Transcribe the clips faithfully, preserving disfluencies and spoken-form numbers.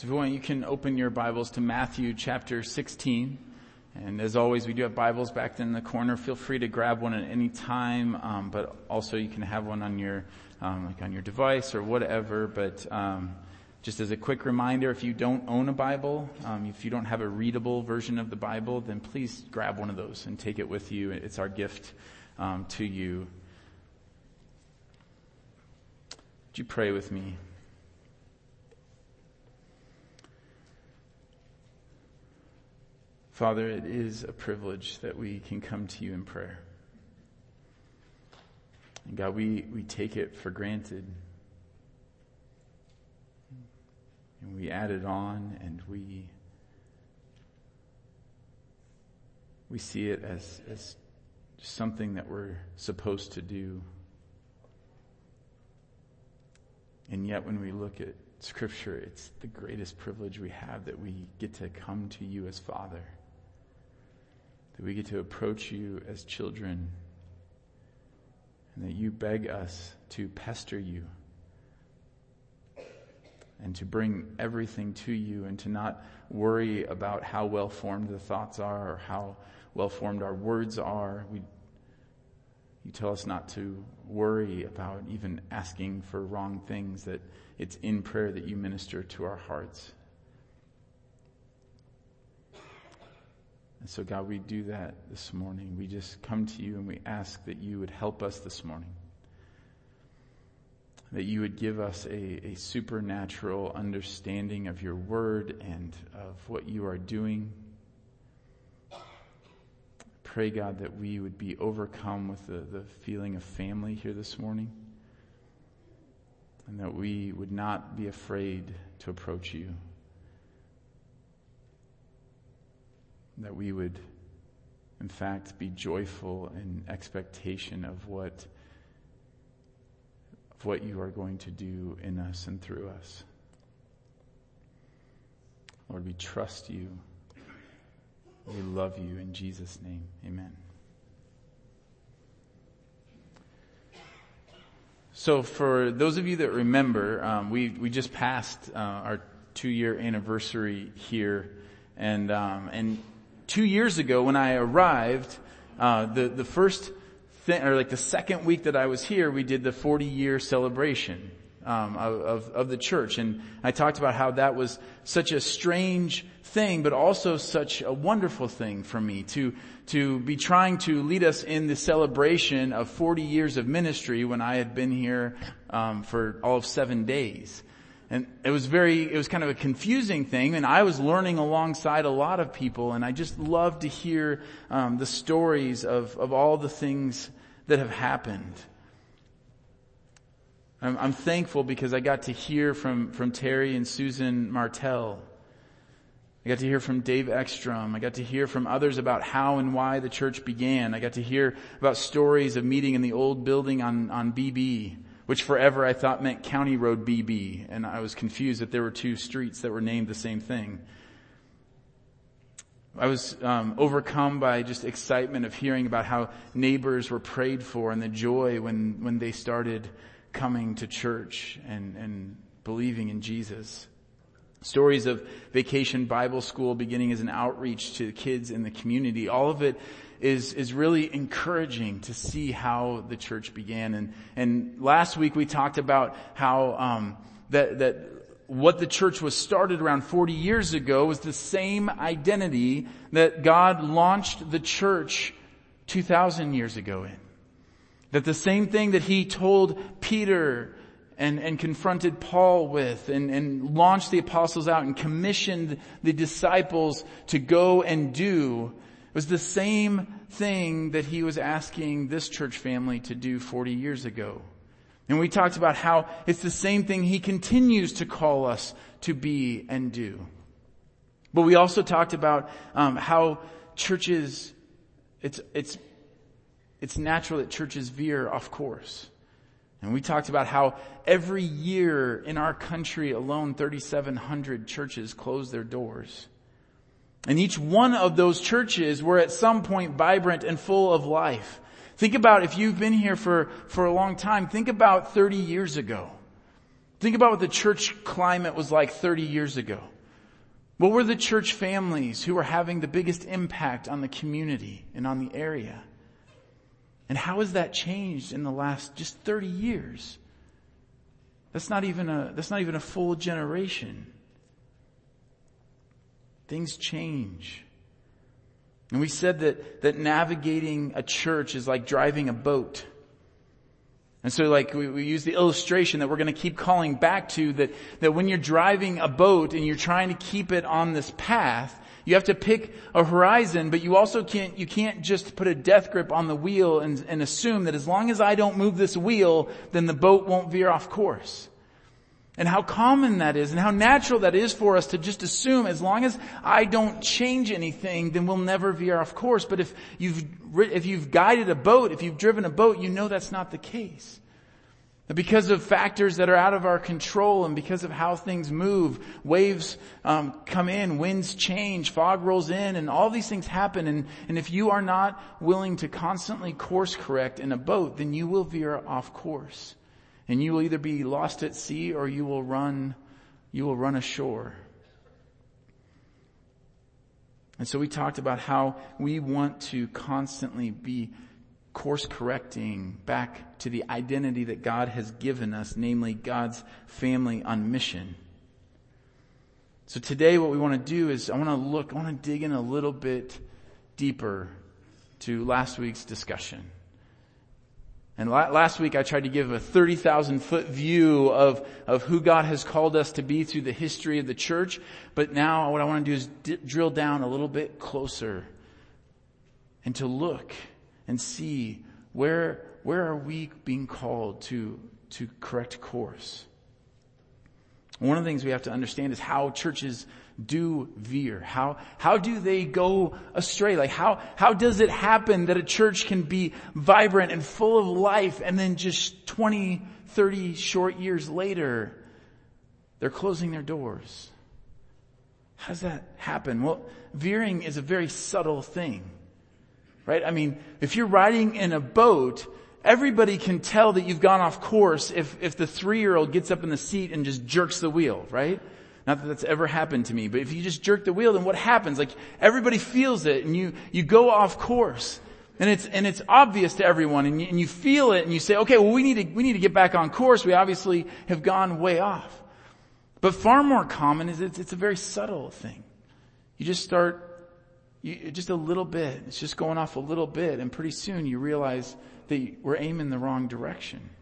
So if you want, you can open your Bibles to Matthew chapter sixteen. And as always, we do have Bibles back in the corner. Feel free to grab one at any time, um, but also you can have one on your, um, like on your device or whatever. But um, just as a quick reminder, if you don't own a Bible, um, if you don't have a readable version of the Bible, then please grab one of those and take it with you. It's our gift um, to you. Would you pray with me? Father, it is a privilege that we can come to you in prayer. And God, we, we take it for granted. And we add it on and we we see it as, as something that we're supposed to do. And yet when we look at Scripture, it's the greatest privilege we have that we get to come to you as Father. That we get to approach you as children, and that you beg us to pester you and to bring everything to you and to not worry about how well formed the thoughts are or how well formed our words are. We, you tell us not to worry about even asking for wrong things, that it's in prayer that you minister to our hearts. And so, God, we do that this morning. We just come to you and we ask that you would help us this morning. That you would give us a, a supernatural understanding of your word and of what you are doing. Pray, God, that we would be overcome with the, the feeling of family here this morning. And that we would not be afraid to approach you. That we would, in fact, be joyful in expectation of what, of what you are going to do in us and through us. Lord, we trust you. We love you in Jesus' name. Amen. So for those of you that remember, um, we, we just passed uh, our two-year anniversary here. And, um, and two years ago when I arrived, uh, the, the first thing, or like the second week that I was here, we did the forty-year celebration um, of, of, of the church. And I talked about how that was such a strange thing, but also such a wonderful thing for me to to be trying to lead us in the celebration of forty years of ministry when I had been here um, for all of seven days. And it was very, it was kind of a confusing thing, and I was learning alongside a lot of people, and I just love to hear um, the stories of, of all the things that have happened. I'm, I'm thankful because I got to hear from, from Terry and Susan Martell. I got to hear from Dave Ekstrom. I got to hear from others about how and why the church began. I got to hear about stories of meeting in the old building on, on B B, which forever I thought meant County Road B B, and I was confused that there were two streets that were named the same thing. I was um, overcome by just excitement of hearing about how neighbors were prayed for and the joy when, when they started coming to church and, and believing in Jesus. Stories of Vacation Bible School beginning as an outreach to kids in the community. All of it is is really encouraging to see how the church began. And and last week we talked about how um that that what the church was started around forty years ago was the same identity that God launched the church two thousand years ago in. That the same thing that he told Peter and, and confronted Paul with and, and launched the apostles out and commissioned the disciples to go and do was the same thing that he was asking this church family to do forty years ago. And we talked about how it's the same thing he continues to call us to be and do. But we also talked about um, how churches, it's it's it's natural that churches veer off course. And we talked about how every year in our country alone, thirty-seven hundred churches close their doors. And each one of those churches were at some point vibrant and full of life. Think about, if you've been here for, for a long time, think about thirty years ago. Think about what the church climate was like thirty years ago. What were the church families who were having the biggest impact on the community and on the area? And how has that changed in the last just thirty years? That's not even a, that's not even a full generation. Things change. And we said that, that navigating a church is like driving a boat. And so like we, we use the illustration that we're going to keep calling back to, that, that when you're driving a boat and you're trying to keep it on this path, you have to pick a horizon, but you also can't, you can't just put a death grip on the wheel and, and assume that as long as I don't move this wheel, then the boat won't veer off course. And how common that is and how natural that is for us to just assume as long as I don't change anything, then we'll never veer off course. But if you've, if you've guided a boat, if you've driven a boat, you know that's not the case. Because of factors that are out of our control and because of how things move, waves um, come in, winds change, fog rolls in, and all these things happen. And, and if you are not willing to constantly course correct in a boat, then you will veer off course. And you will either be lost at sea or you will run, you will run ashore. And so we talked about how we want to constantly be course correcting back to the identity that God has given us, namely God's family on mission. So today what we want to do is I want to look, I want to dig in a little bit deeper to last week's discussion. And last week I tried to give a thirty thousand foot view of, of who God has called us to be through the history of the church. But now what I want to do is d- drill down a little bit closer and to look and see where, where are we being called to, to correct course. One of the things we have to understand is how churches do veer. How, how do they go astray? Like how, how does it happen that a church can be vibrant and full of life and then just twenty, thirty short years later, they're closing their doors? How does that happen? Well, veering is a very subtle thing, right? I mean, if you're riding in a boat, everybody can tell that you've gone off course if, if the three-year-old gets up in the seat and just jerks the wheel, right? Not that that's ever happened to me, but if you just jerk the wheel, then what happens? Like everybody feels it and you, you go off course and it's, and it's obvious to everyone and you, and you feel it and you say, okay, well we need to, we need to get back on course. We obviously have gone way off. But far more common is it's, it's a very subtle thing. You just start, you, just a little bit. It's just going off a little bit and pretty soon you realize that we're aiming the wrong direction.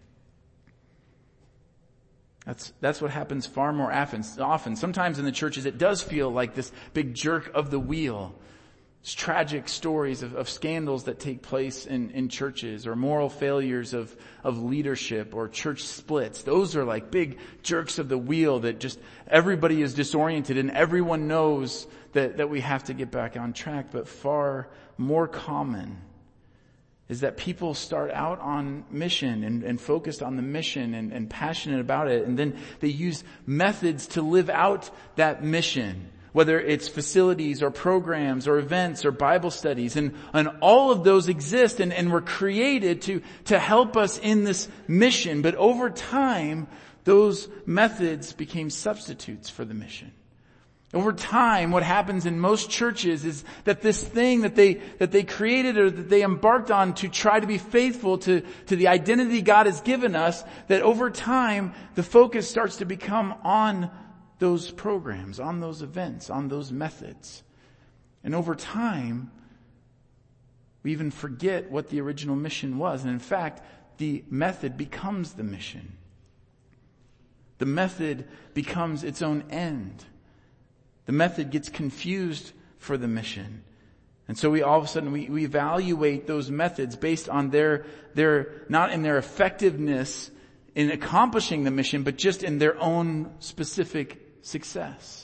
That's, that's what happens far more often. Sometimes in the churches it does feel like this big jerk of the wheel. It's tragic stories of, of scandals that take place in, in churches or moral failures of, of leadership or church splits. Those are like big jerks of the wheel that just everybody is disoriented and everyone knows that, that we have to get back on track. But far more common is that people start out on mission and, and focused on the mission and, and passionate about it. And then they use methods to live out that mission, whether it's facilities or programs or events or Bible studies. And, and all of those exist and, and were created to, to help us in this mission. But over time, those methods became substitutes for the mission. Over time, what happens in most churches is that this thing that they, that they created or that they embarked on to try to be faithful to, to the identity God has given us, that over time, the focus starts to become on those programs, on those events, on those methods. And over time, we even forget what the original mission was. And in fact, the method becomes the mission. The method becomes its own end. The method gets confused for the mission. And so we all of a sudden, we, we evaluate those methods based on their, their, not in their effectiveness in accomplishing the mission, but just in their own specific success.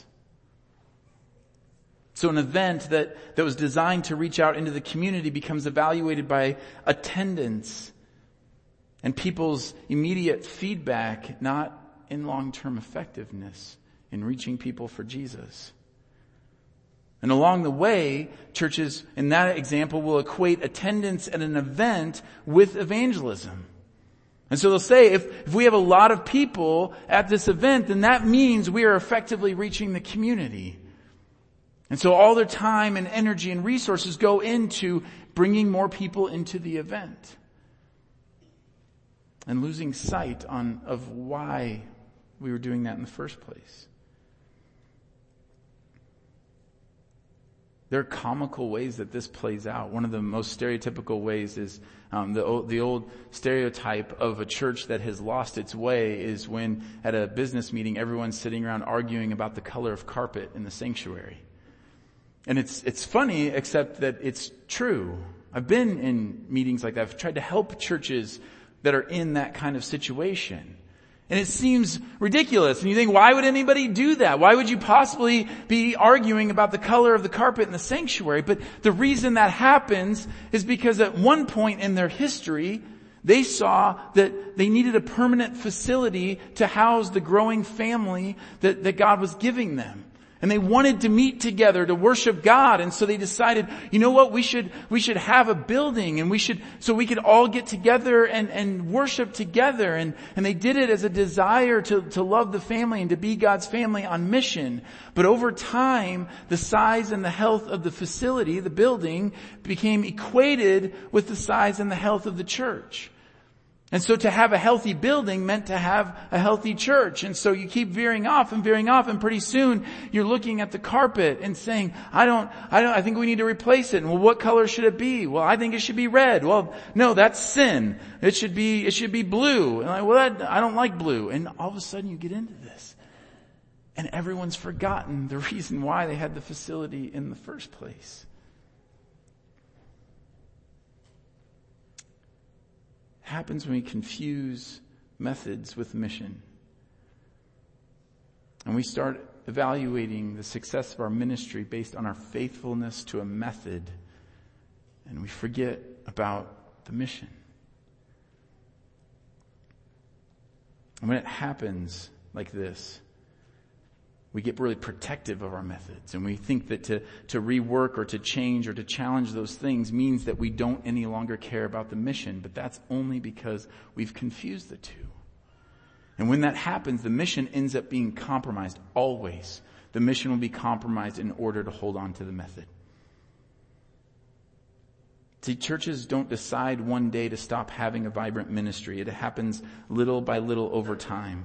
So an event that, that was designed to reach out into the community becomes evaluated by attendance and people's immediate feedback, not in long-term effectiveness in reaching people for Jesus. And along the way, churches in that example will equate attendance at an event with evangelism. And so they'll say, if, if we have a lot of people at this event, then that means we are effectively reaching the community. And so all their time and energy and resources go into bringing more people into the event. And losing sight on of why we were doing that in the first place. There are comical ways that this plays out. One of the most stereotypical ways is um, the, old, the old stereotype of a church that has lost its way is when at a business meeting everyone's sitting around arguing about the color of carpet in the sanctuary. And it's it's funny, except that it's true. I've been in meetings like that. I've tried to help churches that are in that kind of situation. And it seems ridiculous. And you think, why would anybody do that? Why would you possibly be arguing about the color of the carpet in the sanctuary? But the reason that happens is because at one point in their history, they saw that they needed a permanent facility to house the growing family that, that God was giving them. And they wanted to meet together to worship God. And so they decided, you know what, we should, we should have a building and we should, so we could all get together and, and worship together. And, and they did it as a desire to, to love the family and to be God's family on mission. But over time, the size and the health of the facility, the building, became equated with the size and the health of the church. And so to have a healthy building meant to have a healthy church. And so you keep veering off and veering off, and pretty soon you're looking at the carpet and saying, I don't, I don't, I think we need to replace it. And well, what color should it be? Well, I think it should be red. Well, no, that's sin. It should be, it should be blue. And like, well, that, I don't like blue. And all of a sudden you get into this. And everyone's forgotten the reason why they had the facility in the first place. Happens when we confuse methods with mission. And we start evaluating the success of our ministry based on our faithfulness to a method. And we forget about the mission. And when it happens like this, we get really protective of our methods, and we think that to, to rework or to change or to challenge those things means that we don't any longer care about the mission, but that's only because we've confused the two. And when that happens, the mission ends up being compromised always. The mission will be compromised in order to hold on to the method. See, churches don't decide one day to stop having a vibrant ministry. It happens little by little over time.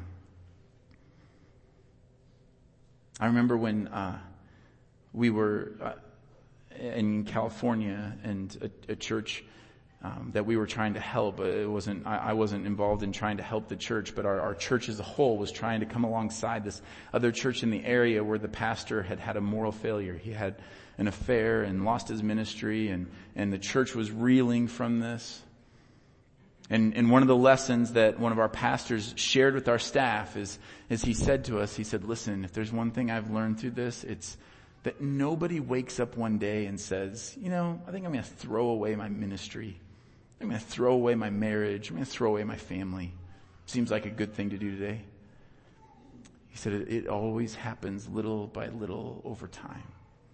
I remember when uh, we were uh, in California, and a, a church um, that we were trying to help. It wasn't. I, I wasn't involved in trying to help the church, but our, our church as a whole was trying to come alongside this other church in the area where the pastor had had a moral failure. He had an affair and lost his ministry, and and the church was reeling from this. And, and one of the lessons that one of our pastors shared with our staff is, is he said to us, he said, listen, if there's one thing I've learned through this, it's that nobody wakes up one day and says, you know, I think I'm going to throw away my ministry. I'm going to throw away my marriage. I'm going to throw away my family. Seems like a good thing to do today. He said it, it always happens little by little over time.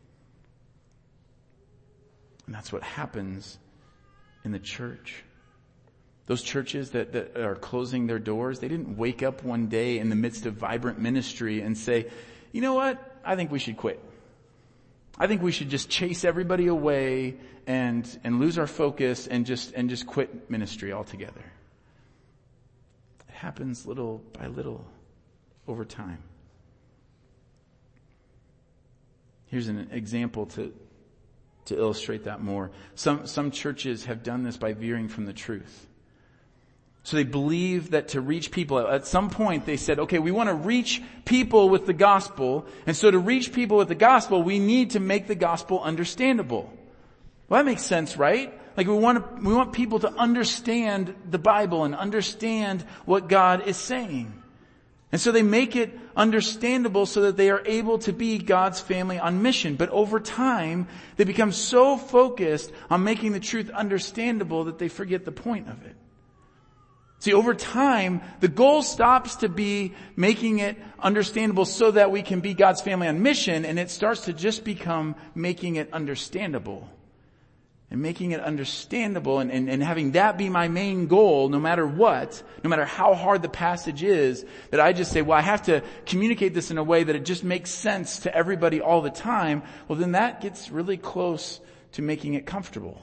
And that's what happens in the church. Those churches that, that are closing their doors, they didn't wake up one day in the midst of vibrant ministry and say, you know what? I think we should quit. I think we should just chase everybody away and, and lose our focus and just, and just quit ministry altogether. It happens little by little over time. Here's an example to, to illustrate that more. Some, some churches have done this by veering from the truth. So they believe that to reach people, at some point they said, okay, we want to reach people with the gospel. And so to reach people with the gospel, we need to make the gospel understandable. Well, that makes sense, right? Like we want to, we want people to understand the Bible and understand what God is saying. And so they make it understandable so that they are able to be God's family on mission. But over time, they become so focused on making the truth understandable that they forget the point of it. See, over time, the goal stops to be making it understandable so that we can be God's family on mission, and it starts to just become making it understandable. and making it understandable and, and, and having that be my main goal no matter what, no matter how hard the passage is, that I just say, well, I have to communicate this in a way that it just makes sense to everybody all the time, well, then that gets really close to making it comfortable.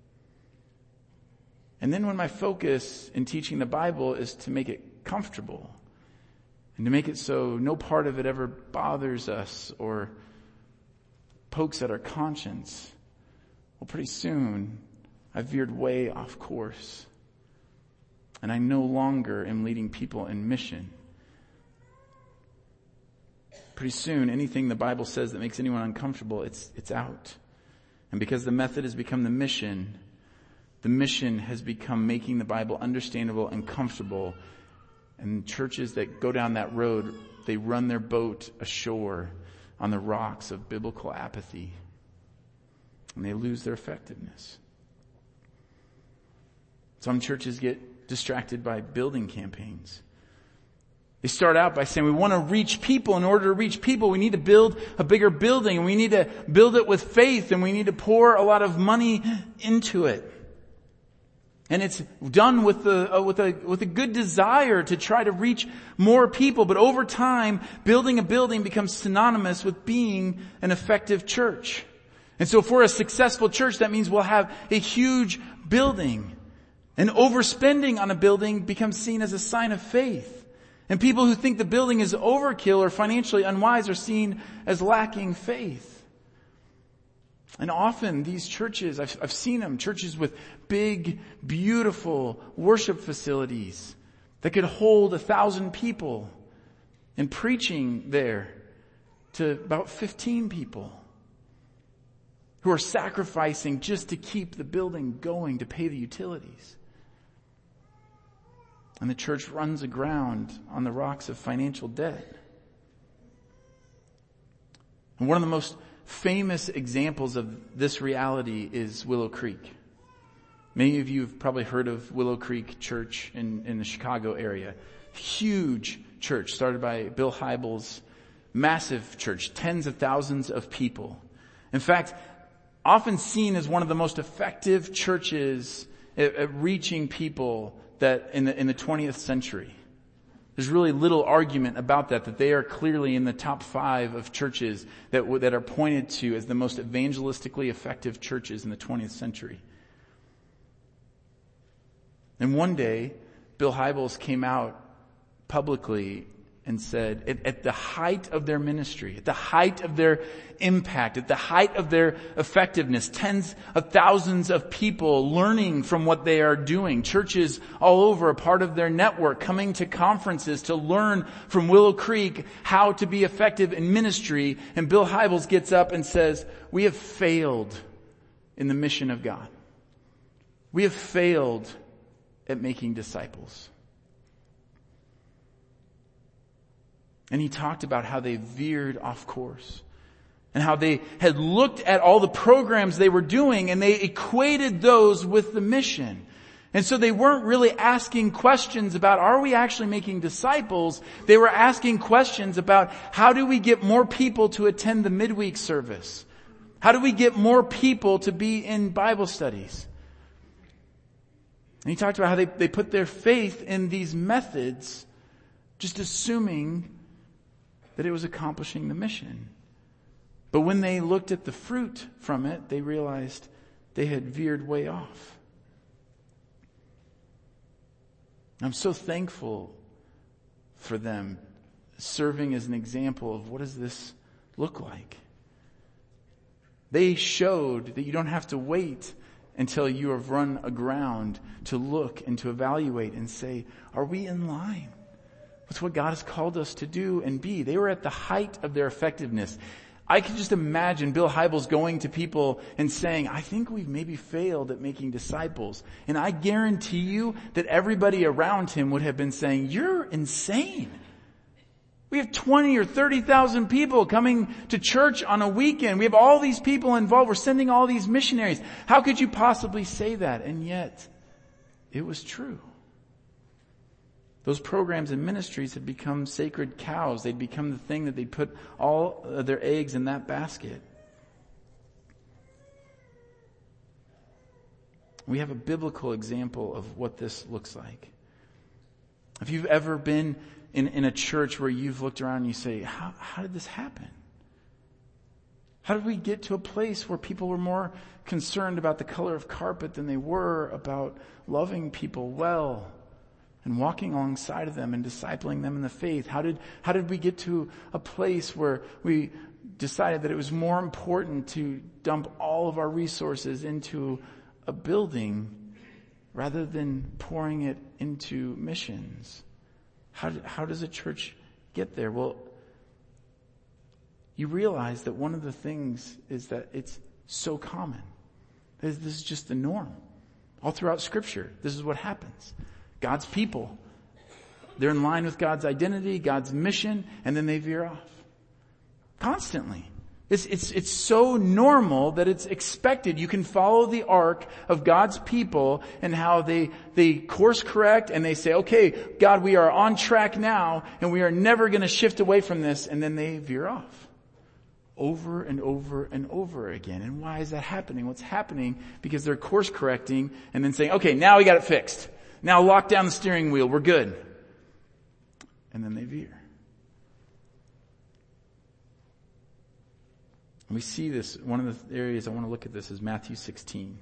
And then when my focus in teaching the Bible is to make it comfortable and to make it so no part of it ever bothers us or pokes at our conscience, well, pretty soon I've veered way off course. And I no longer am leading people in mission. Pretty soon, anything the Bible says that makes anyone uncomfortable, it's, it's out. And because the method has become the mission, the mission has become making the Bible understandable and comfortable. And churches that go down that road, they run their boat ashore on the rocks of biblical apathy. And they lose their effectiveness. Some churches get distracted by building campaigns. They start out by saying, we want to reach people. In order to reach people, we need to build a bigger building, and we need to build it with faith, and we need to pour a lot of money into it. And it's done with the, uh, with a, with a good desire to try to reach more people. But over time, building a building becomes synonymous with being an effective church. And so for a successful church, that means we'll have a huge building. And overspending on a building becomes seen as a sign of faith. And people who think the building is overkill or financially unwise are seen as lacking faith. And often these churches, I've, I've seen them, churches with big, beautiful worship facilities that could hold a thousand people, and preaching there to about fifteen people who are sacrificing just to keep the building going, to pay the utilities. And the church runs aground on the rocks of financial debt. And one of the most famous examples of this reality is Willow Creek. Many of you have probably heard of Willow Creek Church in, in the Chicago area. Huge church started by Bill Hybels. Massive church, tens of thousands of people. In fact, often seen as one of the most effective churches at, at reaching people that in the, in the twentieth century. There's really little argument about that, that they are clearly in the top five of churches that, that are pointed to as the most evangelistically effective churches in the twentieth century. And one day, Bill Hybels came out publicly and said, at, at the height of their ministry, at the height of their impact, at the height of their effectiveness, tens of thousands of people learning from what they are doing, churches all over, a part of their network, coming to conferences to learn from Willow Creek how to be effective in ministry. And Bill Hybels gets up and says, we have failed in the mission of God. We have failed at making disciples. And he talked about how they veered off course and how they had looked at all the programs they were doing and they equated those with the mission. And so they weren't really asking questions about, are we actually making disciples? They were asking questions about, how do we get more people to attend the midweek service? How do we get more people to be in Bible studies? And he talked about how they, they put their faith in these methods, just assuming that it was accomplishing the mission. But when they looked at the fruit from it, they realized they had veered way off. I'm so thankful for them serving as an example of what does this look like. They showed that you don't have to wait until you have run aground to look and to evaluate and say, are we in line? That's what God has called us to do and be. They were at the height of their effectiveness. I can just imagine Bill Hybels going to people and saying, I think we've maybe failed at making disciples. And I guarantee you that everybody around him would have been saying, you're insane. We have twenty or thirty thousand people coming to church on a weekend. We have all these people involved. We're sending all these missionaries. How could you possibly say that? And yet, it was true. Those programs and ministries had become sacred cows. They'd become the thing that they'd put all of their eggs in that basket. We have a biblical example of what this looks like. If you've ever been in, in a church where you've looked around and you say, how, how did this happen? How did we get to a place where people were more concerned about the color of carpet than they were about loving people well and walking alongside of them and discipling them in the faith? How did, how did we get to a place where we decided that it was more important to dump all of our resources into a building rather than pouring it into missions? How, how does a church get there? Well, you realize that one of the things is that it's so common. This is just the norm. All throughout Scripture, this is what happens. God's people, they're in line with God's identity, God's mission, and then they veer off. Constantly. It's, it's, it's so normal that it's expected. You can follow the arc of God's people and how they, they course correct and they say, okay, God, we are on track now and we are never going to shift away from this. And then they veer off over and over and over again. And why is that happening? What's happening? Because they're course correcting and then saying, okay, now we got it fixed. Now lock down the steering wheel. We're good. And then they veer. We see this, one of the areas I want to look at this is Matthew sixteen.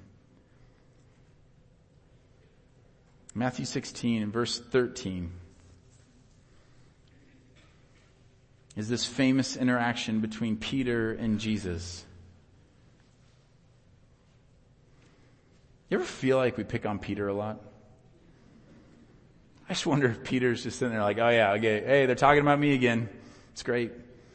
Matthew sixteen and verse thirteen is this famous interaction between Peter and Jesus. You ever feel like we pick on Peter a lot? I just wonder if Peter's just sitting there like, oh yeah, okay, hey, they're talking about me again. It's great.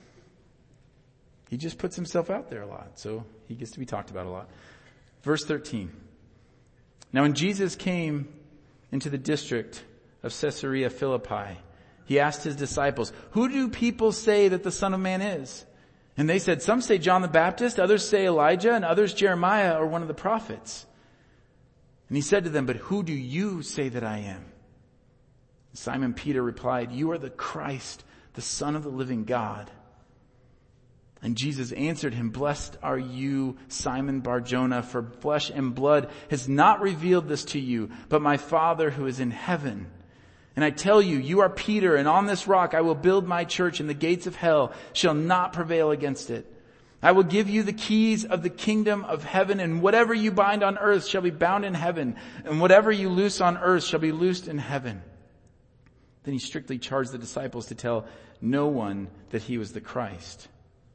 He just puts himself out there a lot, so he gets to be talked about a lot. Verse thirteen. Now when Jesus came into the district of Caesarea Philippi, he asked his disciples, who do people say that the Son of Man is? And they said, some say John the Baptist, others say Elijah, and others Jeremiah or one of the prophets. And he said to them, but who do you say that I am? Simon Peter replied, you are the Christ, the Son of the living God. And Jesus answered him, blessed are you, Simon Bar-Jonah, for flesh and blood has not revealed this to you, but my Father who is in heaven. And I tell you, you are Peter, and on this rock I will build my church, and the gates of hell shall not prevail against it. I will give you the keys of the kingdom of heaven, and whatever you bind on earth shall be bound in heaven, and whatever you loose on earth shall be loosed in heaven. Then he strictly charged the disciples to tell no one that he was the Christ.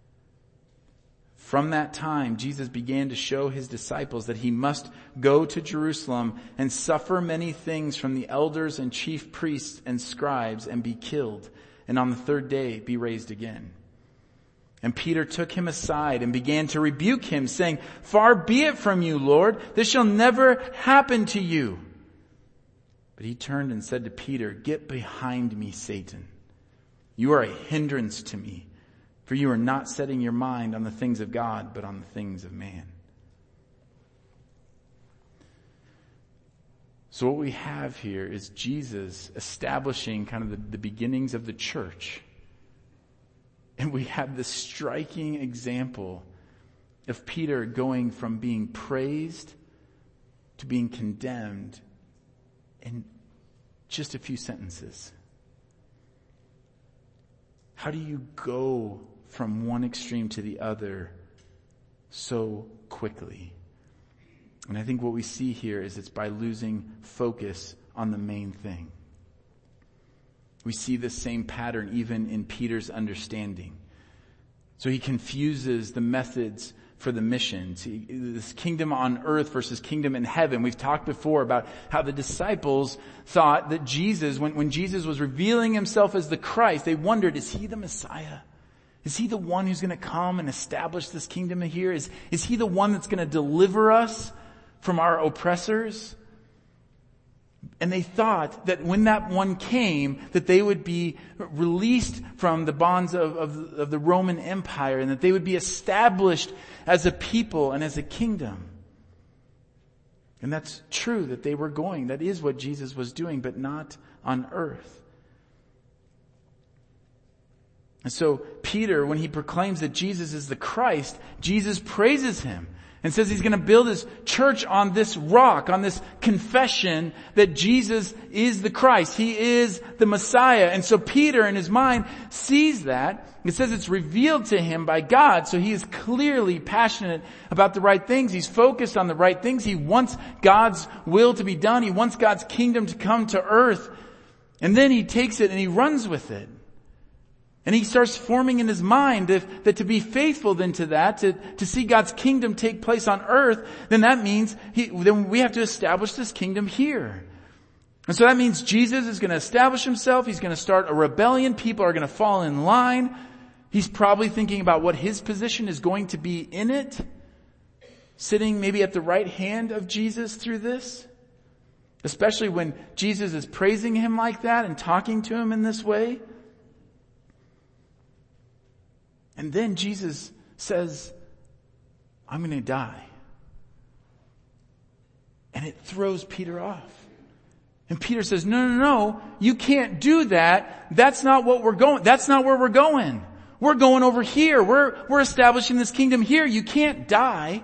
From that time, Jesus began to show his disciples that he must go to Jerusalem and suffer many things from the elders and chief priests and scribes and be killed, and on the third day be raised again. And Peter took him aside and began to rebuke him, saying, far be it from you, Lord, this shall never happen to you. But he turned and said to Peter, get behind me, Satan. You are a hindrance to me. For you are not setting your mind on the things of God, but on the things of man. So what we have here is Jesus establishing kind of the, the beginnings of the church. And we have this striking example of Peter going from being praised to being condemned in just a few sentences. How do you go from one extreme to the other so quickly? And I think what we see here is it's by losing focus on the main thing. We see the same pattern even in Peter's understanding. So he confuses the methods for the missions. He, this kingdom on earth versus kingdom in heaven. We've talked before about how the disciples thought that Jesus, when, when Jesus was revealing himself as the Christ, they wondered, is he the Messiah? Is he the one who's going to come and establish this kingdom here? Is, is he the one that's going to deliver us from our oppressors? And they thought that when that one came, that they would be released from the bonds of, of, of the Roman Empire and that they would be established as a people and as a kingdom. And that's true that they were going. That is what Jesus was doing, but not on earth. And so Peter, when he proclaims that Jesus is the Christ, Jesus praises him. And says he's going to build his church on this rock, on this confession that Jesus is the Christ. He is the Messiah. And so Peter in his mind sees that. It says it's revealed to him by God. So he is clearly passionate about the right things. He's focused on the right things. He wants God's will to be done. He wants God's kingdom to come to earth. And then he takes it and he runs with it. And he starts forming in his mind if, that to be faithful then to that, to, to see God's kingdom take place on earth, then that means he, then we have to establish this kingdom here. And so that means Jesus is going to establish himself. He's going to start a rebellion. People are going to fall in line. He's probably thinking about what his position is going to be in it, sitting maybe at the right hand of Jesus through this, especially when Jesus is praising him like that and talking to him in this way. And then Jesus says, I'm going to die. And it throws Peter off. And Peter says, no, no, no, you can't do that. That's not what we're going, that's not where we're going. We're going over here. We're, we're establishing this kingdom here. You can't die.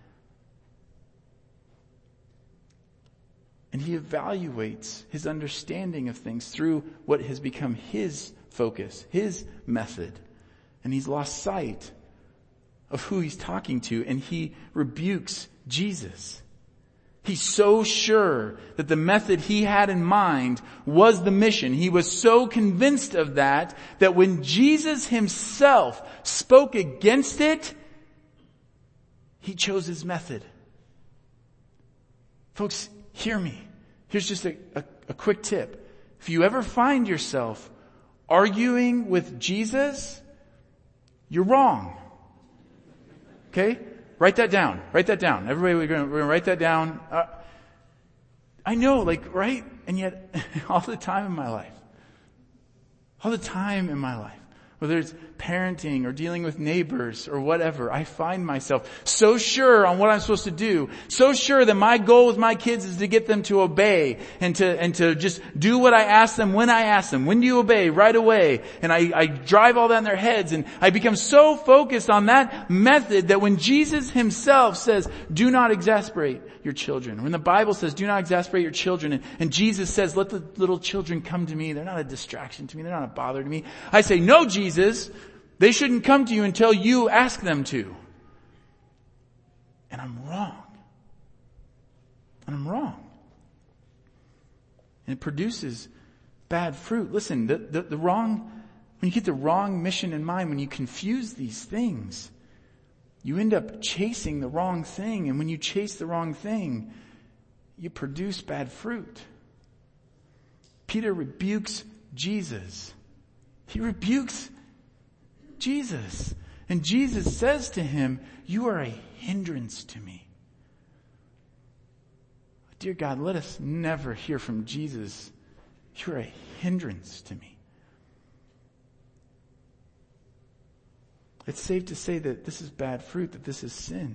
And he evaluates his understanding of things through what has become his focus, his method. And he's lost sight of who he's talking to, and he rebukes Jesus. He's so sure that the method he had in mind was the mission. He was so convinced of that, that when Jesus himself spoke against it, he chose his method. Folks, hear me. Here's just a, a, a quick tip. If you ever find yourself arguing with Jesus, you're wrong. Okay? Write that down. Write that down. Everybody, we're going to write that down. Uh, I know, like, right? And yet, all the time in my life, all the time in my life, whether it's parenting or dealing with neighbors or whatever, I find myself so sure on what I'm supposed to do, so sure that my goal with my kids is to get them to obey and to, and to just do what I ask them when I ask them. When do you obey? Right away. And I, I drive all that in their heads, and I become so focused on that method that when Jesus himself says, do not exasperate your children, when the Bible says, do not exasperate your children, and, and Jesus says, let the little children come to me. They're not a distraction to me. They're not a bother to me. I say, no, Jesus, they shouldn't come to you until you ask them to. And I'm wrong. And I'm wrong. And it produces bad fruit. Listen, the, the, the wrong, when you get the wrong mission in mind, when you confuse these things, you end up chasing the wrong thing. And when you chase the wrong thing, you produce bad fruit. Peter rebukes Jesus. He rebukes Jesus. And Jesus says to him, you are a hindrance to me. Dear God, let us never hear from Jesus, you're a hindrance to me. It's safe to say that this is bad fruit, that this is sin.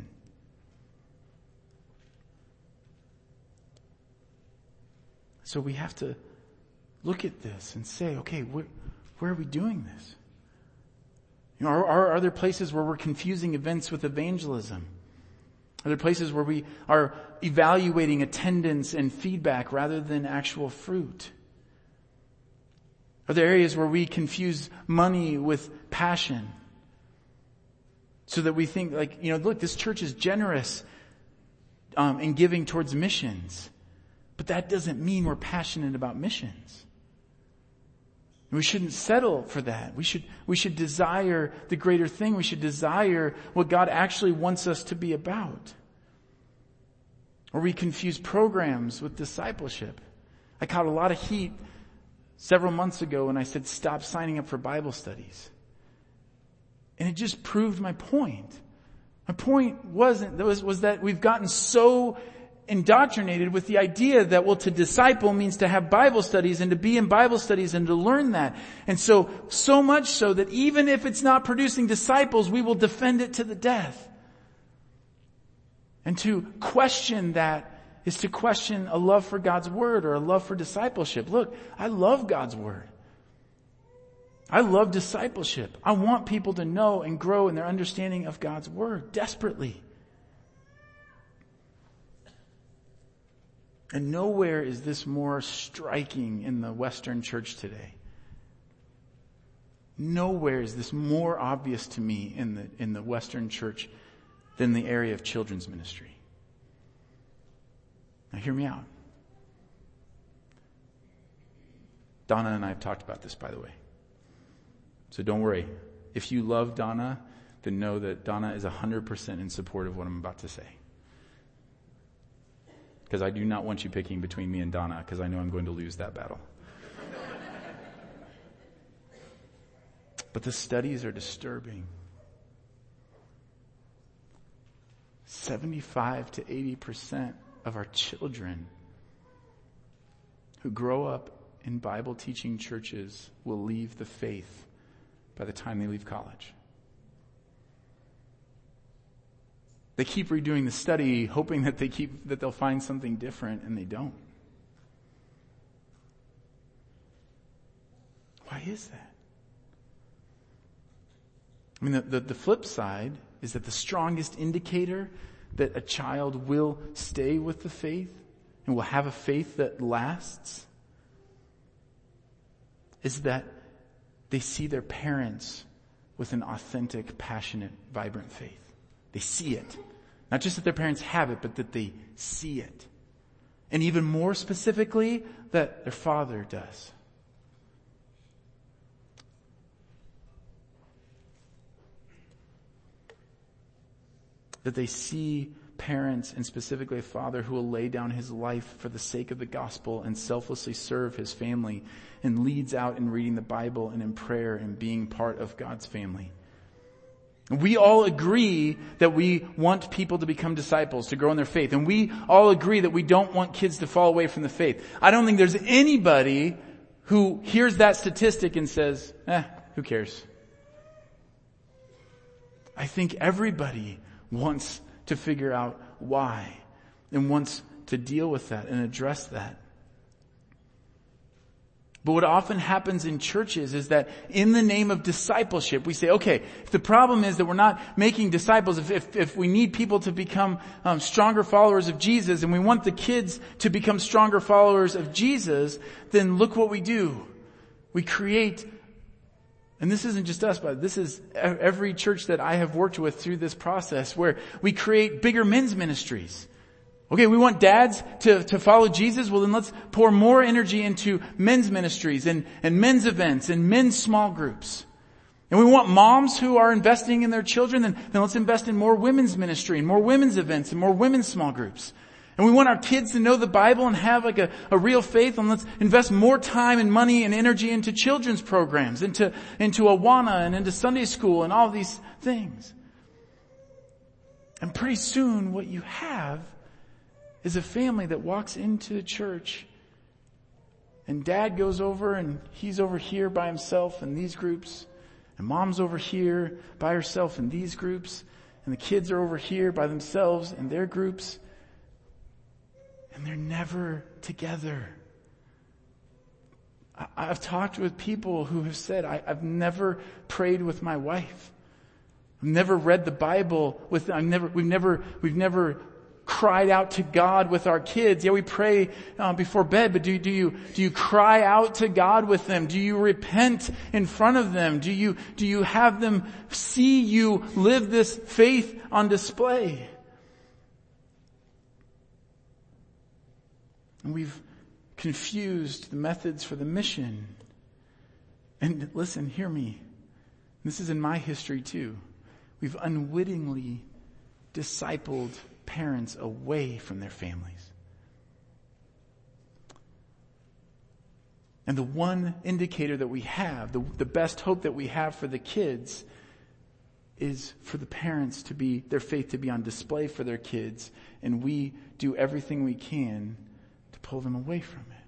So we have to look at this and say, okay, where, where are we doing this? You know, are, are, are there places where we're confusing events with evangelism? Are there places where we are evaluating attendance and feedback rather than actual fruit? Are there areas where we confuse money with passion? So that we think like, you know, look, this church is generous um, in giving towards missions. But that doesn't mean we're passionate about missions. We shouldn't settle for that. We should, we should desire the greater thing. We should desire what God actually wants us to be about. Or we confuse programs with discipleship. I caught a lot of heat several months ago when I said stop signing up for Bible studies. And it just proved my point. My point wasn't, was, was that we've gotten so indoctrinated with the idea that, well, to disciple means to have Bible studies and to be in Bible studies and to learn that. And so, so much so that even if it's not producing disciples, we will defend it to the death. And to question that is to question a love for God's Word or a love for discipleship. Look, I love God's Word. I love discipleship. I want people to know and grow in their understanding of God's Word desperately. And nowhere is this more striking in the Western church today. Nowhere is this more obvious to me in the, in the Western church than the area of children's ministry. Now hear me out. Donna and I have talked about this, by the way. So don't worry. If you love Donna, then know that Donna is one hundred percent in support of what I'm about to say. Because I do not want you picking between me and Donna, because I know I'm going to lose that battle. But the studies are disturbing. seventy-five to eighty percent of our children who grow up in Bible teaching churches will leave the faith by the time they leave college. They keep redoing the study, hoping that they keep, that they'll find something different, and they don't. Why is that? I mean, the, the, the flip side is that the strongest indicator that a child will stay with the faith and will have a faith that lasts is that they see their parents with an authentic, passionate, vibrant faith. They see it. Not just that their parents have it, but that they see it. And even more specifically, that their father does. That they see parents, and specifically a father who will lay down his life for the sake of the gospel and selflessly serve his family and leads out in reading the Bible and in prayer and being part of God's family. We all agree that we want people to become disciples, to grow in their faith. And we all agree that we don't want kids to fall away from the faith. I don't think there's anybody who hears that statistic and says, eh, who cares? I think everybody wants to figure out why and wants to deal with that and address that. But what often happens in churches is that in the name of discipleship, we say, okay, if the problem is that we're not making disciples, if, if, if we need people to become um, stronger followers of Jesus and we want the kids to become stronger followers of Jesus, then look what we do. We create, and this isn't just us, but this is every church that I have worked with through this process, where we create bigger men's ministries. Okay, we want dads to, to follow Jesus. Well, then let's pour more energy into men's ministries and, and men's events and men's small groups. And we want moms who are investing in their children, then, then let's invest in more women's ministry and more women's events and more women's small groups. And we want our kids to know the Bible and have like a, a real faith, and let's invest more time and money and energy into children's programs, into, into Awana and into Sunday school and all these things. And pretty soon what you have is a family that walks into church and dad goes over and he's over here by himself in these groups, and mom's over here by herself in these groups, and the kids are over here by themselves in their groups, and they're never together. I, I've talked with people who have said, I, I've never prayed with my wife. I've never read the Bible with, I've never, we've never, we've never cried out to God with our kids. Yeah, we pray uh, before bed, but do, do you, do you cry out to God with them? Do you repent in front of them? Do you, do you have them see you live this faith on display? And we've confused the methods for the mission. And listen, hear me. This is in my history too. We've unwittingly discipled parents away from their families. And the one indicator that we have, the, the best hope that we have for the kids, is for the parents to be, their faith to be on display for their kids, and we do everything we can to pull them away from it.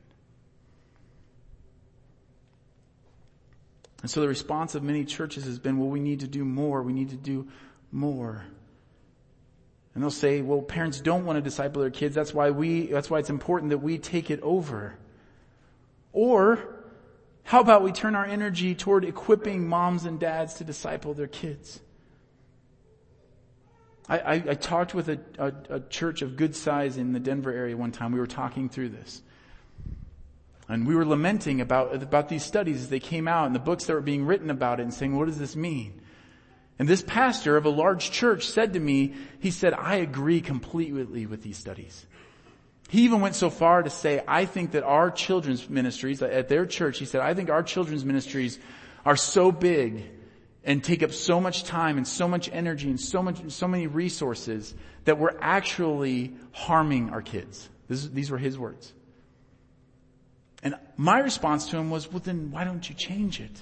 And so the response of many churches has been, well, we need to do more, we need to do more. And they'll say, well, parents don't want to disciple their kids. That's why we, that's why it's important that we take it over. Or, how about we turn our energy toward equipping moms and dads to disciple their kids? I, I, I talked with a, a, a church of good size in the Denver area one time. We were talking through this. And we were lamenting about, about these studies as they came out and the books that were being written about it and saying, what does this mean? And this pastor of a large church said to me, he said, I agree completely with these studies. He even went so far to say, I think that our children's ministries, at their church, he said, I think our children's ministries are so big and take up so much time and so much energy and so much, so many resources that we're actually harming our kids. This, these were his words. And my response to him was, well then why don't you change it?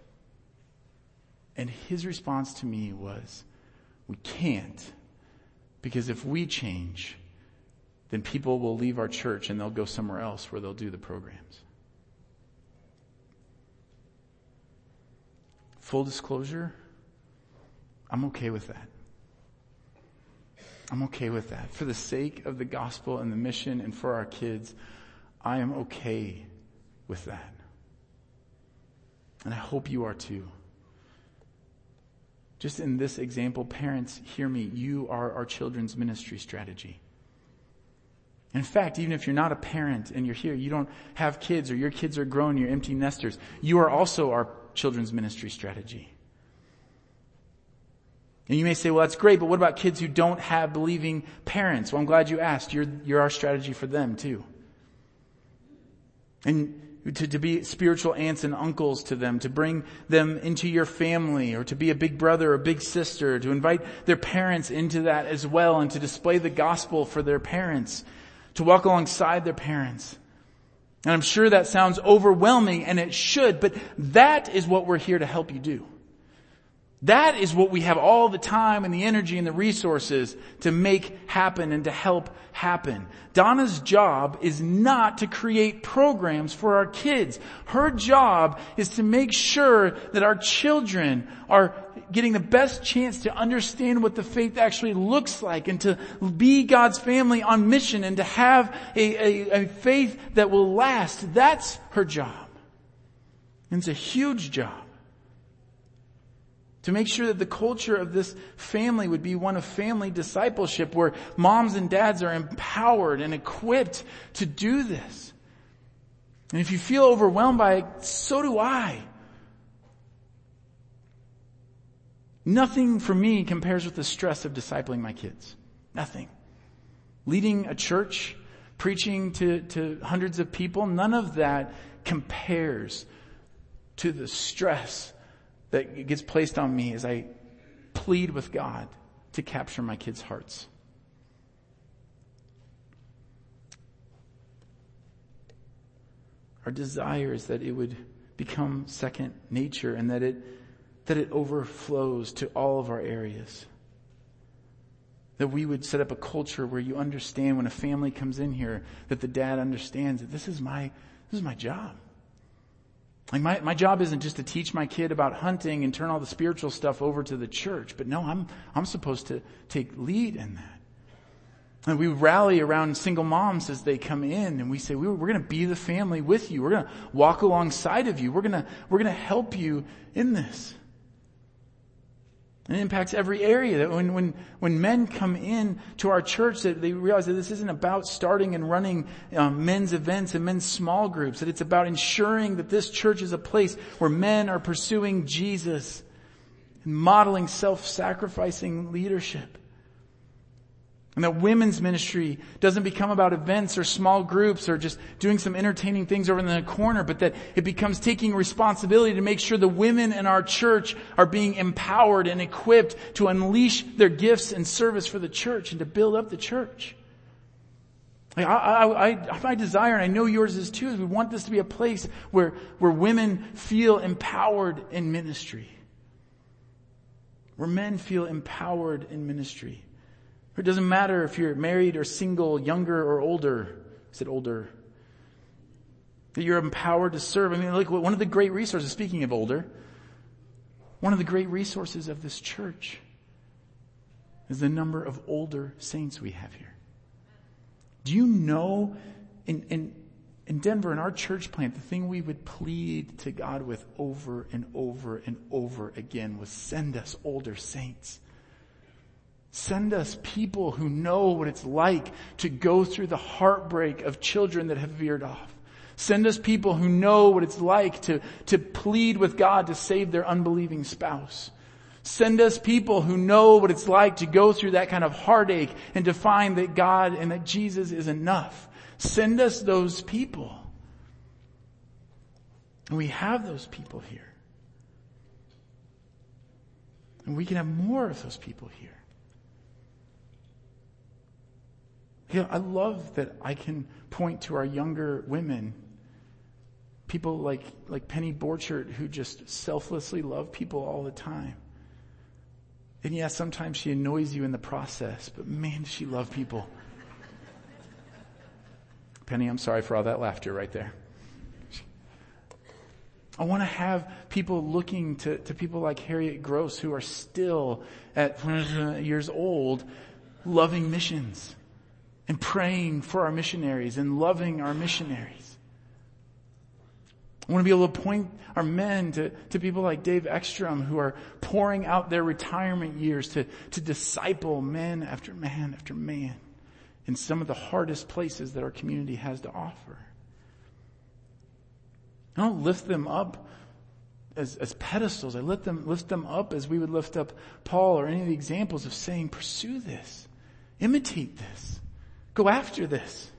And his response to me was, we can't, because if we change, then people will leave our church and they'll go somewhere else where they'll do the programs. Full disclosure, I'm okay with that. I'm okay with that. For the sake of the gospel and the mission and for our kids, I am okay with that. And I hope you are too. Just in this example, parents, hear me. You are our children's ministry strategy. In fact, even if you're not a parent and you're here, you don't have kids or your kids are grown, you're empty nesters, you are also our children's ministry strategy. And you may say, well, that's great, but what about kids who don't have believing parents? Well, I'm glad you asked. You're, you're our strategy for them too. And to, to be spiritual aunts and uncles to them, to bring them into your family, or to be a big brother or big sister, to invite their parents into that as well, and to display the gospel for their parents, to walk alongside their parents. And I'm sure that sounds overwhelming, and it should, but that is what we're here to help you do. That is what we have all the time and the energy and the resources to make happen and to help happen. Donna's job is not to create programs for our kids. Her job is to make sure that our children are getting the best chance to understand what the faith actually looks like, and to be God's family on mission, and to have a, a, a faith that will last. That's her job. And it's a huge job. To make sure that the culture of this family would be one of family discipleship, where moms and dads are empowered and equipped to do this. And if you feel overwhelmed by it, so do I. Nothing for me compares with the stress of discipling my kids. Nothing. Leading a church, preaching to, to hundreds of people, none of that compares to the stress that gets placed on me as I plead with God to capture my kids' hearts. Our desire is that it would become second nature, and that it that it overflows to all of our areas. That we would set up a culture where you understand, when a family comes in here, that the dad understands that this is my this is my job. Like my, my job isn't just to teach my kid about hunting and turn all the spiritual stuff over to the church, but no, I'm, I'm supposed to take lead in that. And we rally around single moms as they come in, and we say, we're, we're going to be the family with you. We're going to walk alongside of you. We're going to, we're going to help you in this. And it impacts every area. That when, when, when men come in to our church, that they realize that this isn't about starting and running um, men's events and men's small groups. That it's about ensuring that this church is a place where men are pursuing Jesus and modeling self-sacrificing leadership. And that women's ministry doesn't become about events or small groups or just doing some entertaining things over in the corner, but that it becomes taking responsibility to make sure the women in our church are being empowered and equipped to unleash their gifts and service for the church and to build up the church. I, I, I, my desire, and I know yours is too, is we want this to be a place where, where women feel empowered in ministry. Where men feel empowered in ministry. It doesn't matter if you're married or single, younger or older. I said older. That you're empowered to serve. I mean, look, one of the great resources, speaking of older, one of the great resources of this church is the number of older saints we have here. Do you know, in, in, in Denver, in our church plant, the thing we would plead to God with over and over and over again was, send us older saints. Send us people who know what it's like to go through the heartbreak of children that have veered off. Send us people who know what it's like to, to plead with God to save their unbelieving spouse. Send us people who know what it's like to go through that kind of heartache and to find that God and that Jesus is enough. Send us those people. And we have those people here. And we can have more of those people here. You know, I love that I can point to our younger women, people like, like Penny Borchert, who just selflessly love people all the time. And yes, sometimes she annoys you in the process, but man, does she love people. Penny, I'm sorry for all that laughter right there. I want to have people looking to, to people like Harriet Gross, who are still at years old loving missions and praying for our missionaries and loving our missionaries. I want to be able to point our men to, to people like Dave Ekstrom, who are pouring out their retirement years to, to disciple man after man after man in some of the hardest places that our community has to offer. I don't lift them up as, as pedestals. I lift them, lift them up as we would lift up Paul or any of the examples of saying, pursue this, imitate this, go after this.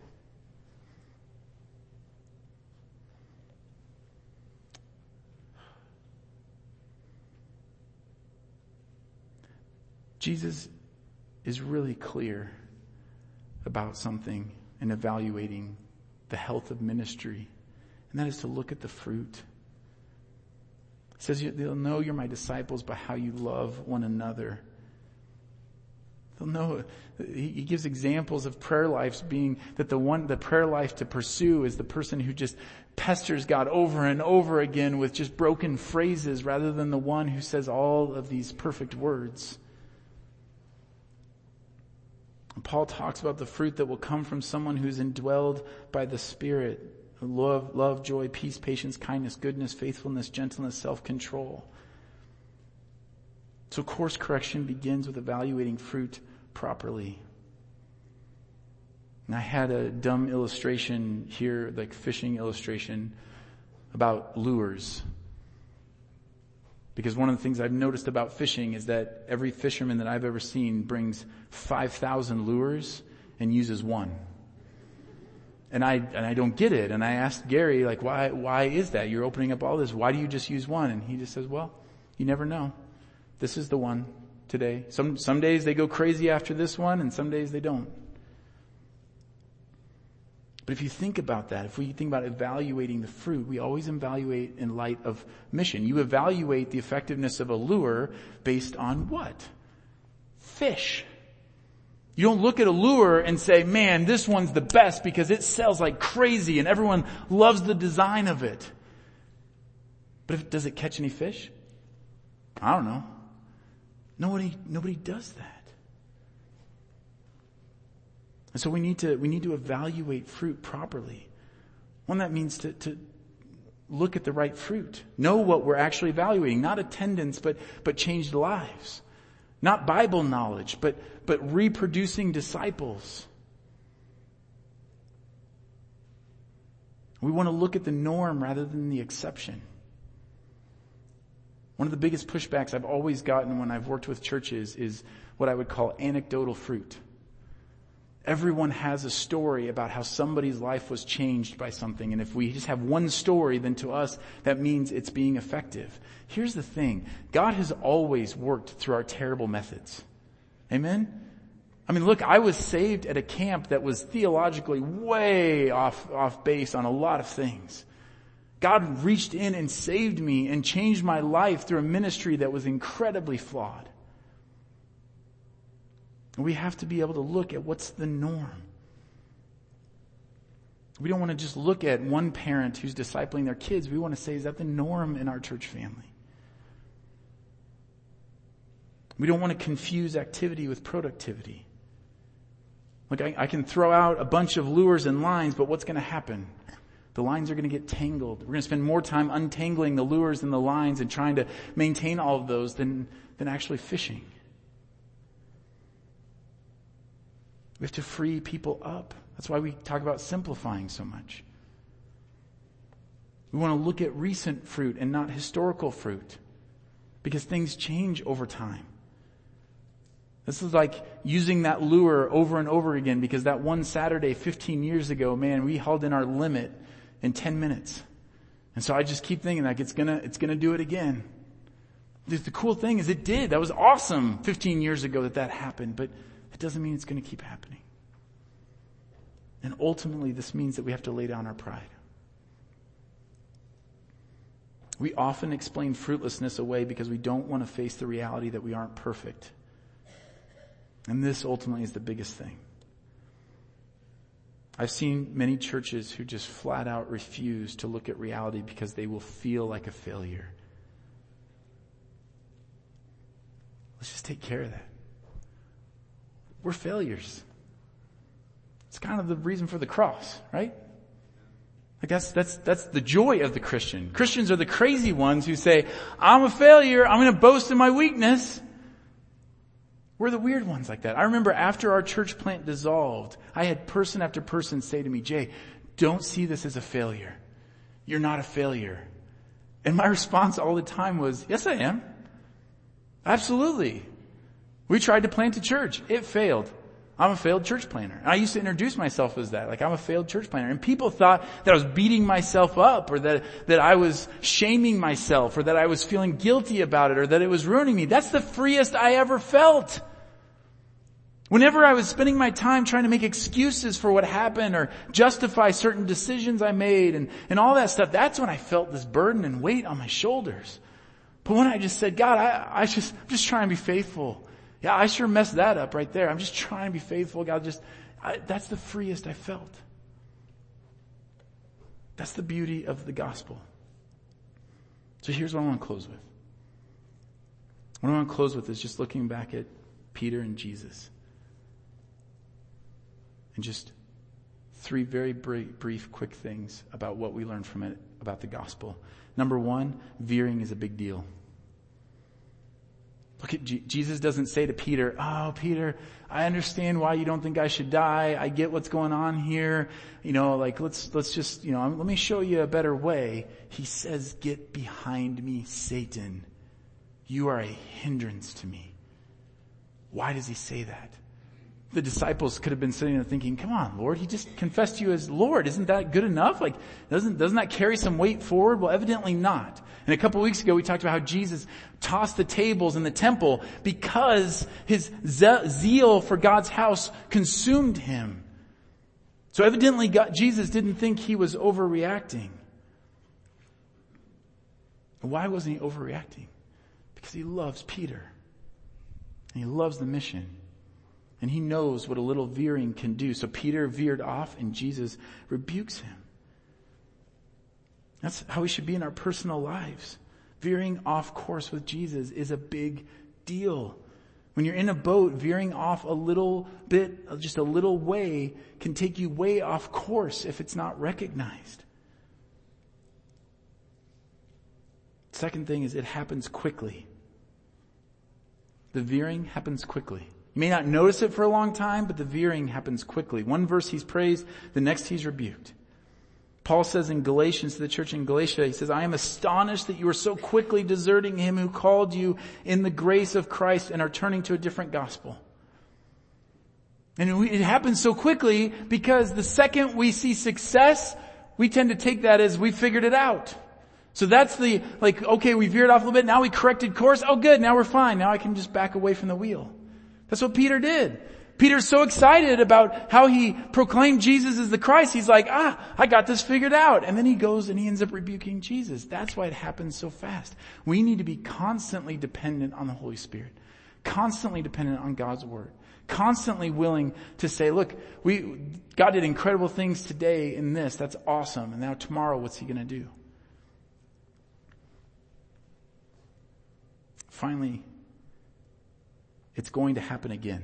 Jesus is really clear about something in evaluating the health of ministry, and that is to look at the fruit. He says, they'll know you're my disciples by how you love one another. They'll know. He gives examples of prayer lives being that the one, the prayer life to pursue is the person who just pesters God over and over again with just broken phrases rather than the one who says all of these perfect words. Paul talks about the fruit that will come from someone who's indwelled by the Spirit. Love, love, joy, peace, patience, kindness, goodness, faithfulness, gentleness, self-control. So course correction begins with evaluating fruit properly. And I had a dumb illustration here, like fishing illustration, about lures. Because one of the things I've noticed about fishing is that every fisherman that I've ever seen brings five thousand lures and uses one. And I, and I don't get it. And I asked Gary, like, why, why is that? You're opening up all this. Why do you just use one? And he just says, well, you never know. This is the one today. Some, some days they go crazy after this one and some days they don't. But if you think about that, if we think about evaluating the fruit, we always evaluate in light of mission. You evaluate the effectiveness of a lure based on what? Fish. You don't look at a lure and say, man, this one's the best because it sells like crazy and everyone loves the design of it. But if, does it catch any fish? I don't know. Nobody, nobody does that. And so we need to, we need to evaluate fruit properly. One, that means to, to look at the right fruit. Know what we're actually evaluating. Not attendance, but, but changed lives. Not Bible knowledge, but, but reproducing disciples. We want to look at the norm rather than the exception. One of the biggest pushbacks I've always gotten when I've worked with churches is what I would call anecdotal fruit. Everyone has a story about how somebody's life was changed by something. And if we just have one story, then to us, that means it's being effective. Here's the thing. God has always worked through our terrible methods. Amen? I mean, look, I was saved at a camp that was theologically way off, off base on a lot of things. God reached in and saved me and changed my life through a ministry that was incredibly flawed. We have to be able to look at what's the norm. We don't want to just look at one parent who's discipling their kids. We want to say, is that the norm in our church family? We don't want to confuse activity with productivity. Like I, I can throw out a bunch of lures and lines, but what's going to happen? The lines are going to get tangled. We're going to spend more time untangling the lures and the lines and trying to maintain all of those than, than actually fishing. We have to free people up. That's why we talk about simplifying so much. We want to look at recent fruit and not historical fruit, because things change over time. This is like using that lure over and over again, because that one Saturday fifteen years ago, man, we hauled in our limit in ten minutes. And so I just keep thinking like it's gonna, it's gonna do it again. The, the cool thing is it did. That was awesome fifteen years ago that that happened, but it doesn't mean it's gonna keep happening. And ultimately this means that we have to lay down our pride. We often explain fruitlessness away because we don't want to face the reality that we aren't perfect. And this ultimately is the biggest thing. I've seen many churches who just flat out refuse to look at reality because they will feel like a failure. Let's just take care of that. We're failures. It's kind of the reason for the cross, right? Like that's, that's, that's the joy of the Christian. Christians are the crazy ones who say, I'm a failure, I'm going to boast in my weakness. We're the weird ones like that. I remember after our church plant dissolved, I had person after person say to me, Jay, don't see this as a failure. You're not a failure. And my response all the time was, yes, I am. Absolutely. We tried to plant a church. It failed. I'm a failed church planner. And I used to introduce myself as that, like I'm a failed church planner. And people thought that I was beating myself up, or that, that I was shaming myself, or that I was feeling guilty about it, or that it was ruining me. That's the freest I ever felt. Whenever I was spending my time trying to make excuses for what happened or justify certain decisions I made and, and all that stuff, that's when I felt this burden and weight on my shoulders. But when I just said, God, I, I just, I'm just trying to be faithful. Yeah, I sure messed that up right there. I'm just trying to be faithful. God, just, I, that's the freest I felt. That's the beauty of the gospel. So here's what I want to close with. What I want to close with is just looking back at Peter and Jesus. And just three very brief, brief, quick things about what we learned from it, about the gospel. Number one, veering is a big deal. Look at G- Jesus doesn't say to Peter, oh, Peter, I understand why you don't think I should die. I get what's going on here. You know, like let's, let's just, you know, let me show you a better way. He says, get behind me, Satan. You are a hindrance to me. Why does he say that? The disciples could have been sitting there thinking, come on, Lord, he just confessed you as Lord. Isn't that good enough? Like, doesn't, doesn't that carry some weight forward? Well, evidently not. And a couple of weeks ago, we talked about how Jesus tossed the tables in the temple because his ze- zeal for God's house consumed him. So evidently God, Jesus didn't think he was overreacting. Why wasn't he overreacting? Because he loves Peter. And he loves the mission. And he knows what a little veering can do. So Peter veered off and Jesus rebukes him. That's how we should be in our personal lives. Veering off course with Jesus is a big deal. When you're in a boat, veering off a little bit, just a little way, can take you way off course if it's not recognized. Second thing is it happens quickly. The veering happens quickly. You may not notice it for a long time, but the veering happens quickly. One verse he's praised, the next he's rebuked. Paul says in Galatians, to the church in Galatia, he says, I am astonished that you are so quickly deserting him who called you in the grace of Christ and are turning to a different gospel. And it happens so quickly because the second we see success, we tend to take that as we figured it out. So that's the, like, okay, we veered off a little bit, now we corrected course, oh good, now we're fine, now I can just back away from the wheel. That's what Peter did. Peter's so excited about how he proclaimed Jesus as the Christ. He's like, ah, I got this figured out. And then he goes and he ends up rebuking Jesus. That's why it happens so fast. We need to be constantly dependent on the Holy Spirit. Constantly dependent on God's Word. Constantly willing to say, look, we, God did incredible things today in this. That's awesome. And now tomorrow, what's he going to do? Finally, it's going to happen again.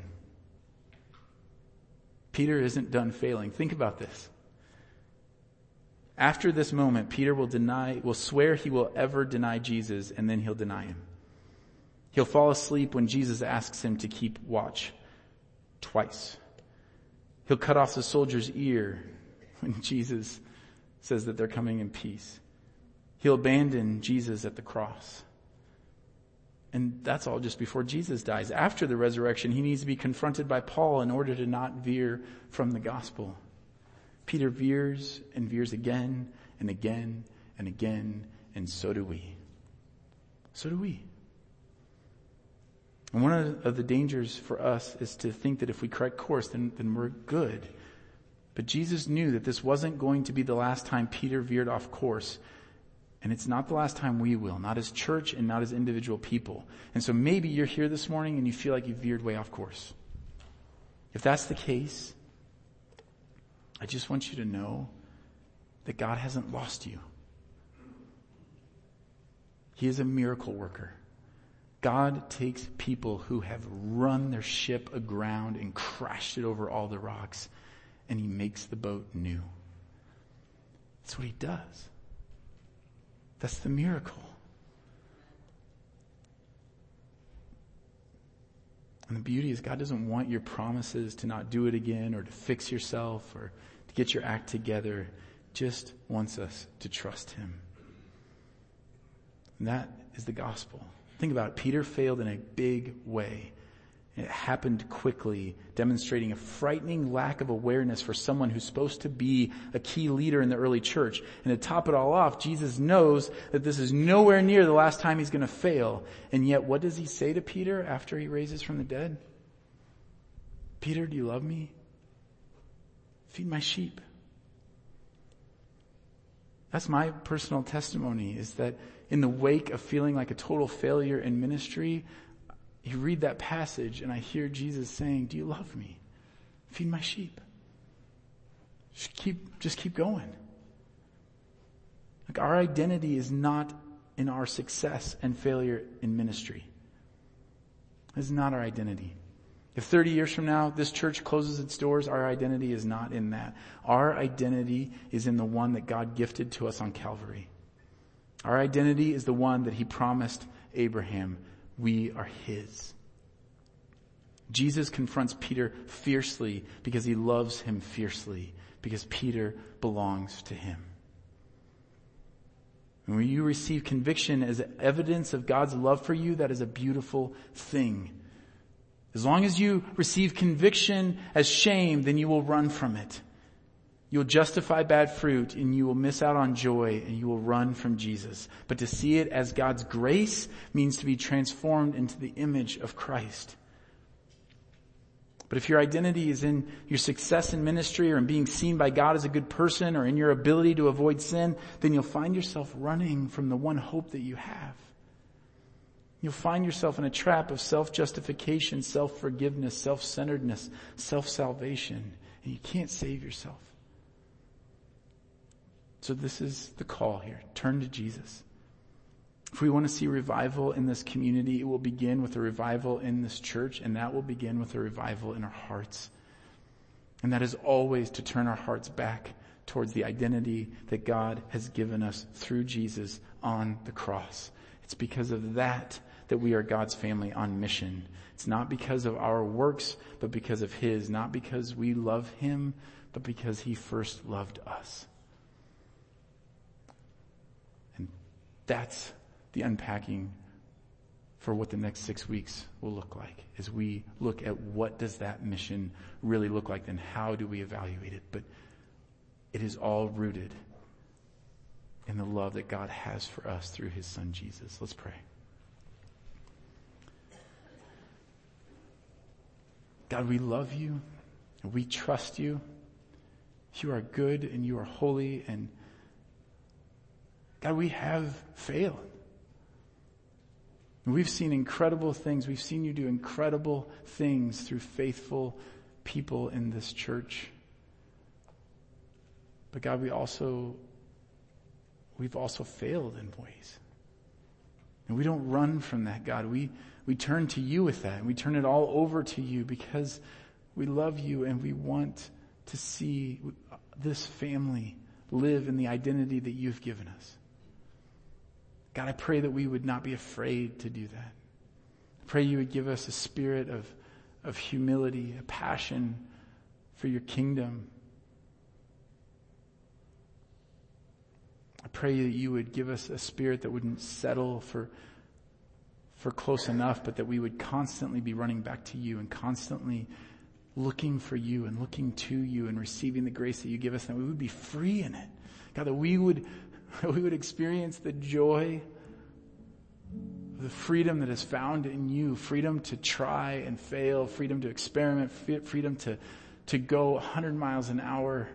Peter isn't done failing. Think about this. After this moment, Peter will deny, will swear he will ever deny Jesus, and then he'll deny him. He'll fall asleep when Jesus asks him to keep watch twice. He'll cut off the soldier's ear when Jesus says that they're coming in peace. He'll abandon Jesus at the cross. And that's all just before Jesus dies. After the resurrection, he needs to be confronted by Paul in order to not veer from the gospel. Peter veers and veers again and again and again, and so do we. So do we. And one of the dangers for us is to think that if we correct course, then, then we're good. But Jesus knew that this wasn't going to be the last time Peter veered off course. And it's not the last time we will, not as church and not as individual people. And so maybe you're here this morning and you feel like you veered way off course. If that's the case, I just want you to know that God hasn't lost you. He is a miracle worker. God takes people who have run their ship aground and crashed it over all the rocks, and he makes the boat new. That's what he does. That's the miracle. And the beauty is God doesn't want your promises to not do it again or to fix yourself or to get your act together. Just wants us to trust him. And that is the gospel. Think about it. Peter failed in a big way. It happened quickly, demonstrating a frightening lack of awareness for someone who's supposed to be a key leader in the early church. And to top it all off, Jesus knows that this is nowhere near the last time he's going to fail. And yet, what does he say to Peter after he raises from the dead? Peter, do you love me? Feed my sheep. That's my personal testimony, is that in the wake of feeling like a total failure in ministry, you read that passage and I hear Jesus saying, do you love me? Feed my sheep. Just keep, just keep going. Like, our identity is not in our success and failure in ministry. This is not our identity. If thirty years from now this church closes its doors, our identity is not in that. Our identity is in the one that God gifted to us on Calvary. Our identity is the one that he promised Abraham. We are his. Jesus confronts Peter fiercely because he loves him fiercely, because Peter belongs to him. And when you receive conviction as evidence of God's love for you, that is a beautiful thing. As long as you receive conviction as shame, then you will run from it. You'll justify bad fruit and you will miss out on joy and you will run from Jesus. But to see it as God's grace means to be transformed into the image of Christ. But if your identity is in your success in ministry or in being seen by God as a good person or in your ability to avoid sin, then you'll find yourself running from the one hope that you have. You'll find yourself in a trap of self-justification, self-forgiveness, self-centeredness, self-salvation, and you can't save yourself. So this is the call here. Turn to Jesus. If we want to see revival in this community, it will begin with a revival in this church, and that will begin with a revival in our hearts. And that is always to turn our hearts back towards the identity that God has given us through Jesus on the cross. It's because of that that we are God's family on mission. It's not because of our works, but because of his. Not because we love him, but because he first loved us. And that's the unpacking for what the next six weeks will look like, as we look at what does that mission really look like, and how do we evaluate it. But it is all rooted in the love that God has for us through his son Jesus. Let's pray. God, we love you and we trust you. You are good and you are holy, and God, we have failed. We've seen incredible things. We've seen you do incredible things through faithful people in this church. But God, we also, we've also failed in ways. And we don't run from that, God. We, we turn to you with that. And we turn it all over to you because we love you and we want to see this family live in the identity that you've given us. God, I pray that we would not be afraid to do that. I pray you would give us a spirit of, of humility, a passion for your kingdom. I pray that you would give us a spirit that wouldn't settle for, for close enough, but that we would constantly be running back to you and constantly looking for you and looking to you and receiving the grace that you give us, and that we would be free in it. God, that we would, we would experience the joy, the freedom that is found in you, freedom to try and fail, freedom to experiment, freedom to, to go one hundred miles an hour,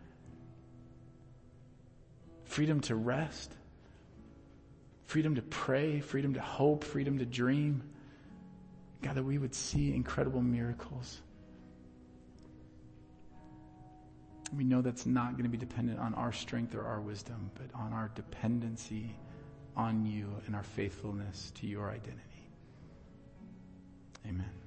freedom to rest, freedom to pray, freedom to hope, freedom to dream. God, that we would see incredible miracles. We know that's not going to be dependent on our strength or our wisdom, but on our dependency on you and our faithfulness to your identity. Amen.